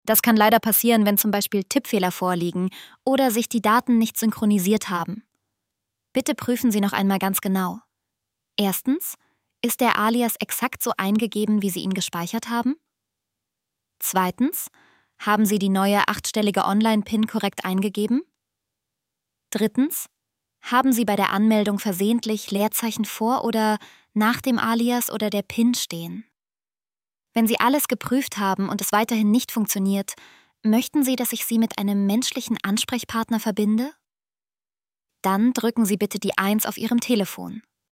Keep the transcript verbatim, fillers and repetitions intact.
Das kann leider passieren, wenn zum Beispiel Tippfehler vorliegen oder sich die Daten nicht synchronisiert haben. Bitte prüfen Sie noch einmal ganz genau. Erstens, ist der Alias exakt so eingegeben, wie Sie ihn gespeichert haben? Zweitens, haben Sie die neue achtstellige Online-PIN korrekt eingegeben? Drittens, haben Sie bei der Anmeldung versehentlich Leerzeichen vor oder nach dem Alias oder der PIN stehen? Wenn Sie alles geprüft haben und es weiterhin nicht funktioniert, möchten Sie, dass ich Sie mit einem menschlichen Ansprechpartner verbinde? Dann drücken Sie bitte die eins auf Ihrem Telefon.